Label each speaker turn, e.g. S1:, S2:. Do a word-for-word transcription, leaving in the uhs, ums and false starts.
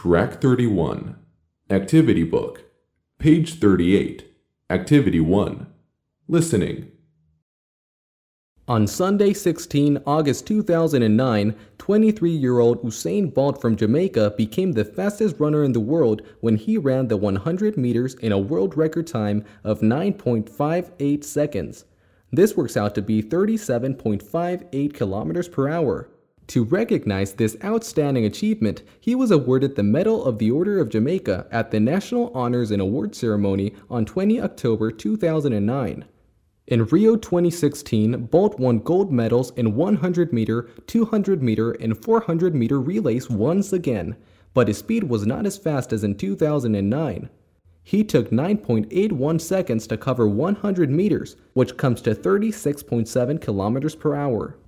S1: Track thirty-one. Activity Book. Page thirty-eight. Activity one. Listening.
S2: On Sunday, the sixteenth of August two thousand nine, twenty-three-year-old Usain Bolt from Jamaica became the fastest runner in the world when he ran the one hundred meters in a world record time of nine point five eight seconds. This works out to be thirty-seven point five eight kilometers per hour. To recognize this outstanding achievement, he was awarded the Medal of the Order of Jamaica at the National Honors and Awards Ceremony on the twentieth of October two thousand nine. In Rio twenty sixteen, Bolt won gold medals in one hundred meter, two hundred meter, and four hundred meter relays once again, but his speed was not as fast as in two thousand nine. He took nine point eight one seconds to cover one hundred meters, which comes to thirty-six point seven kilometers per hour.